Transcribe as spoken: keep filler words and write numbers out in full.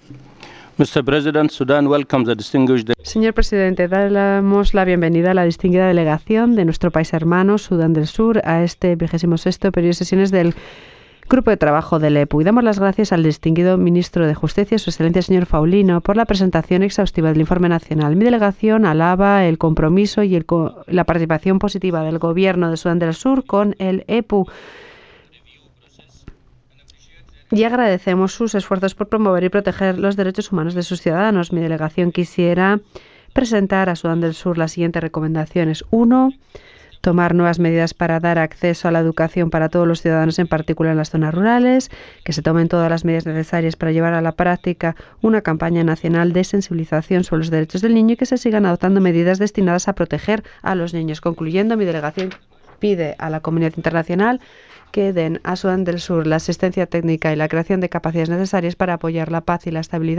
Mister President, Sudan welcomes the distinguished. Señor presidente, damos la bienvenida a la distinguida delegación de nuestro país hermano, Sudán del Sur, a este vigésimo sexto periodo de sesiones del Grupo de Trabajo del E P U. Y damos las gracias al distinguido ministro de Justicia, Su Excelencia señor Faulino, por la presentación exhaustiva del informe nacional. Mi delegación alaba el compromiso y el co la participación positiva del Gobierno de Sudán del Sur con el E P U. Y agradecemos sus esfuerzos por promover y proteger los derechos humanos de sus ciudadanos. Mi delegación quisiera presentar a Sudán del Sur las siguientes recomendaciones. Uno, tomar nuevas medidas para dar acceso a la educación para todos los ciudadanos, en particular en las zonas rurales, que se tomen todas las medidas necesarias para llevar a la práctica una campaña nacional de sensibilización sobre los derechos del niño y que se sigan adoptando medidas destinadas a proteger a los niños. Concluyendo, mi delegación pide a la comunidad internacional que den a Sudán del Sur la asistencia técnica y la creación de capacidades necesarias para apoyar la paz y la estabilidad